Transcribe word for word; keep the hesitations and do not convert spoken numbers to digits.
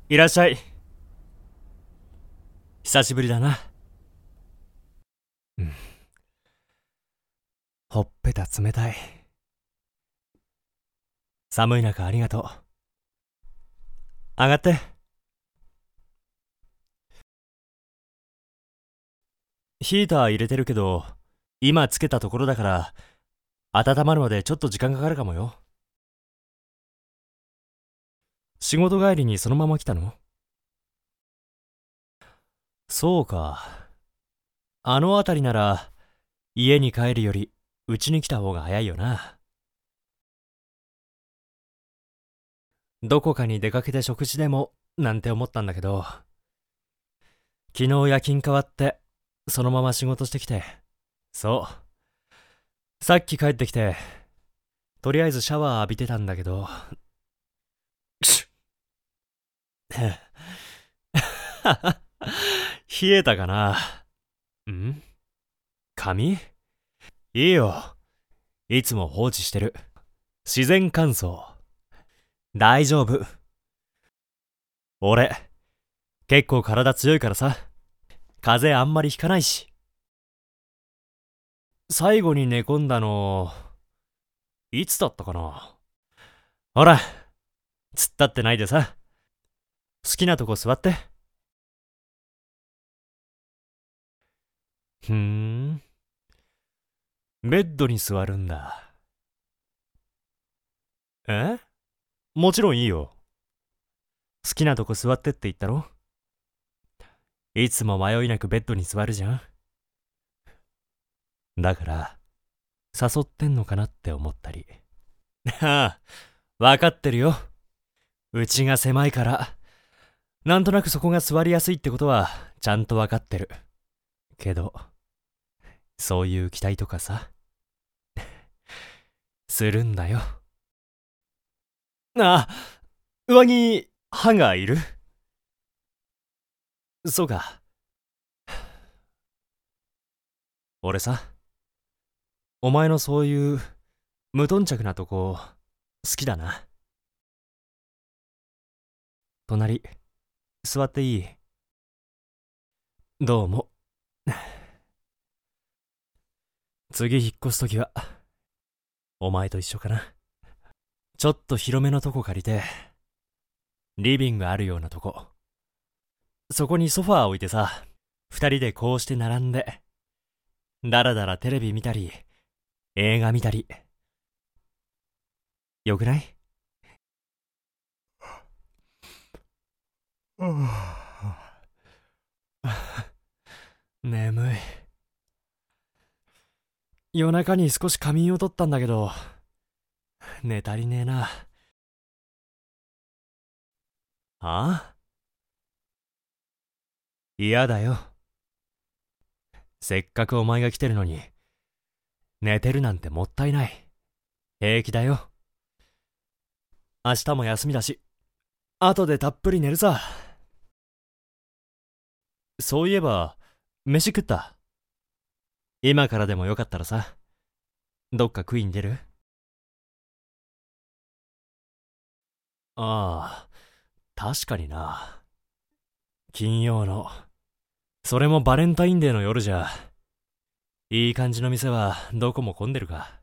いらっしゃい。久しぶりだな。うん。ほっぺた冷たい。寒い中ありがとう。上がって。ヒーター入れてるけど、今つけたところだから、温まるまでちょっと時間かかるかもよ。仕事帰りにそのまま来たの？そうか。あの辺りなら、家に帰るより、うちに来た方が早いよな。どこかに出かけて食事でも、なんて思ったんだけど、昨日夜勤変わって、そのまま仕事してきて、そう。さっき帰ってきて、とりあえずシャワー浴びてたんだけど、冷えたかな。ん？髪？いいよ。いつも放置してる。自然乾燥。大丈夫。俺、結構体強いからさ。風邪あんまりひかないし。最後に寝込んだの、いつだったかな。ほら、突っ立ってないでさ。好きなとこ座って。ふーん。ベッドに座るんだ。え？もちろんいいよ。好きなとこ座ってって言ったろ？いつも迷いなくベッドに座るじゃん。だから、誘ってんのかなって思ったり。ああ、わかってるよ。うちが狭いから。なんとなくそこが座りやすいってことは、ちゃんとわかってる。けど、そういう期待とかさ、するんだよ。あ、上着、ハンガーいる？そうか。俺さ、お前のそういう無頓着なとこ好きだな。隣座っていい？どうも。次引っ越すときはお前と一緒かな。ちょっと広めのとこ借りて、リビングあるようなとこ、そこにソファー置いてさ、二人でこうして並んでだらだらテレビ見たり映画見たり。よくない？眠い。夜中に少し仮眠を取ったんだけど、寝足りねえな。ああ、嫌だよ。せっかくお前が来てるのに、寝てるなんてもったいない。平気だよ。明日も休みだし、後でたっぷり寝るさ。そういえば、飯食った？今からでもよかったらさ、どっか食いに出る？ああ、確かにな。金曜の、それもバレンタインデーの夜じゃ、いい感じの店はどこも混んでるか。